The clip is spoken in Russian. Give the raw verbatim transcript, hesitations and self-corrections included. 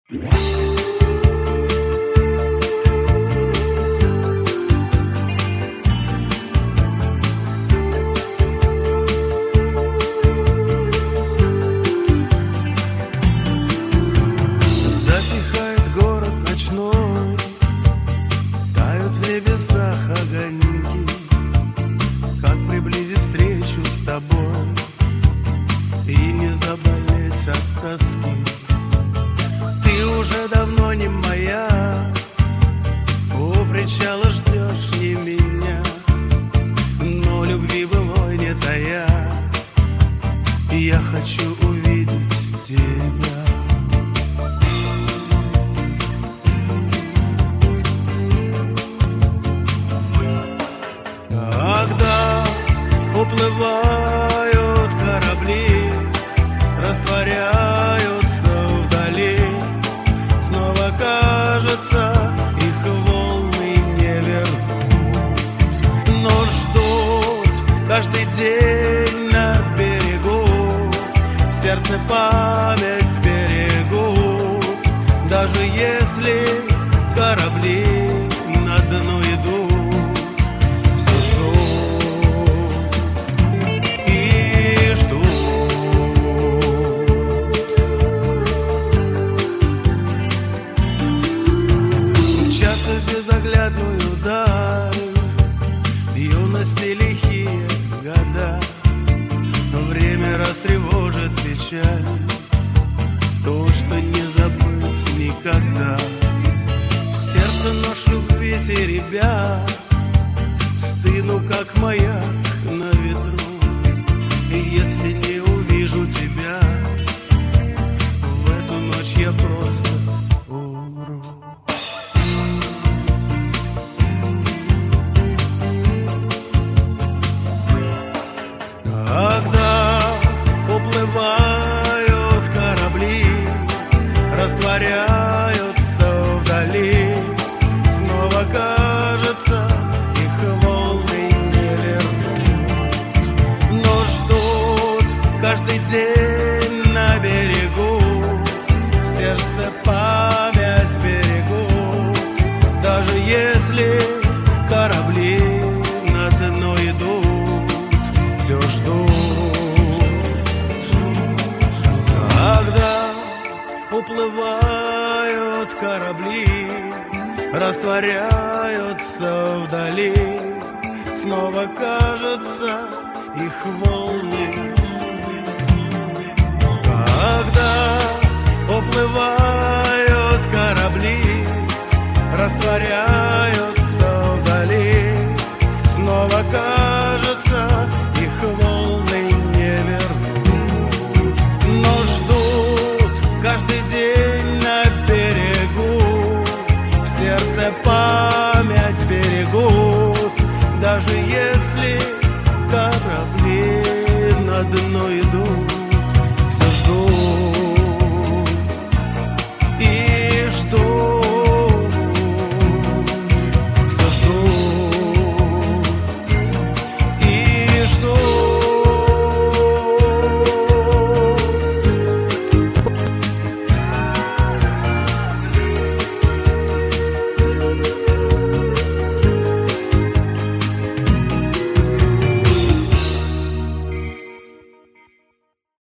Затихает город ночной, тают в небесах огоньки. Как приблизить встречу с тобой и не заболеть от тоски? Ты уже давно не моя, у причала ждешь не меня, но любви былой не тая, я хочу увидеть тебя. Когда уплывают корабли, растворяются вдали, снова кажется, их волны не вернут, но ждут каждый день на берегу, в сердце память берегут, даже если корабли на дно идут. Безоглядную даль, юности лихие года, время растревожит печаль, то, что не забыть никогда. В сердце нож любви теребя, стыну, как маяк на ветру, и если не увижу тебя, в эту ночь я просто умру. Когда уплывают корабли, растворяются вдали, снова кажется, их волны не вернут, но ждут каждый день на берегу, в сердце память берегут, даже если корабли на дно идут, все ждут. Когда уплывают корабли, растворяются вдали, снова кажется, их волны. Когда уплывают